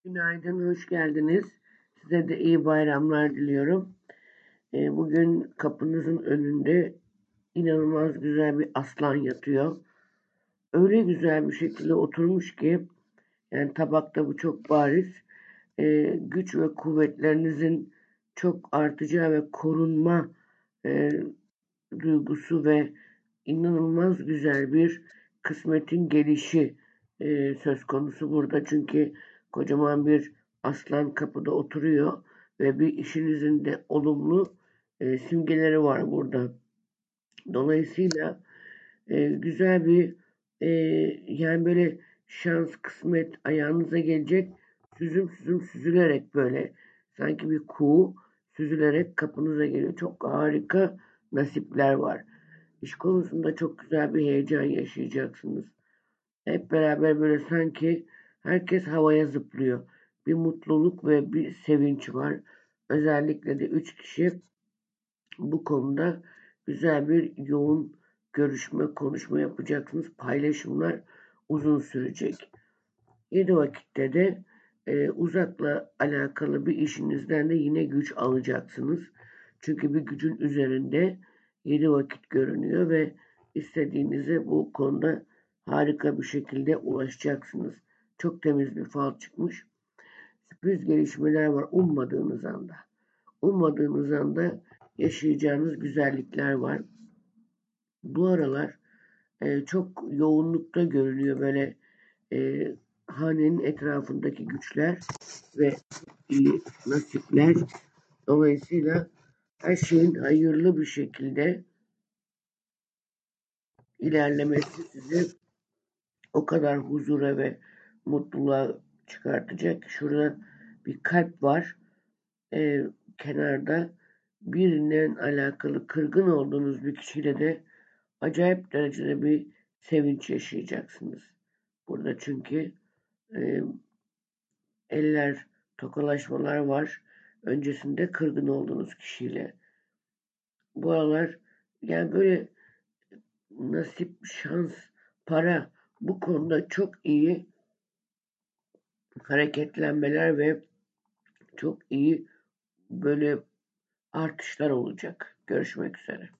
Günaydın, hoş geldiniz. Size de iyi bayramlar diliyorum. Bugün kapınızın önünde inanılmaz güzel bir aslan yatıyor. Öyle güzel bir şekilde oturmuş ki, yani tabakta bu çok bariz. Güç ve kuvvetlerinizin çok artacağı ve korunma e, duygusu ve inanılmaz güzel bir kısmetin gelişi söz konusu burada. Çünkü kocaman bir aslan kapıda oturuyor ve bir işinizin de olumlu simgeleri var burada. Dolayısıyla güzel bir e, yani böyle şans, kısmet ayağınıza gelecek, süzüm süzüm süzülerek böyle sanki bir kuğu süzülerek kapınıza geliyor. Çok harika nasipler var. İş konusunda çok güzel bir heyecan yaşayacaksınız. Hep beraber böyle sanki herkes havaya zıplıyor. Bir mutluluk ve bir sevinç var. Özellikle de 3 kişi bu konuda güzel bir yoğun görüşme, konuşma yapacaksınız. Paylaşımlar uzun sürecek. 7 vakitte de uzakla alakalı bir işinizden de yine güç alacaksınız. Çünkü bir gücün üzerinde 7 vakit görünüyor ve istediğinize bu konuda harika bir şekilde ulaşacaksınız. Çok temiz bir fal çıkmış. Sürpriz gelişmeler var ummadığınız anda. Ummadığınız anda yaşayacağınız güzellikler var. Bu aralar çok yoğunlukta görünüyor böyle e, hanenin etrafındaki güçler ve iyi nasipler. Dolayısıyla her şeyin hayırlı bir şekilde ilerlemesi sizi o kadar huzura ve mutluluğa çıkartacak. Şurada bir kalp var. Kenarda birinden alakalı kırgın olduğunuz bir kişiyle de acayip derecede bir sevinç yaşayacaksınız. Burada çünkü e, eller, tokalaşmalar var. Öncesinde kırgın olduğunuz kişiyle. Bu aralar yani böyle nasip, şans, para bu konuda çok iyi hareketlenmeler ve çok iyi böyle artışlar olacak. Görüşmek üzere.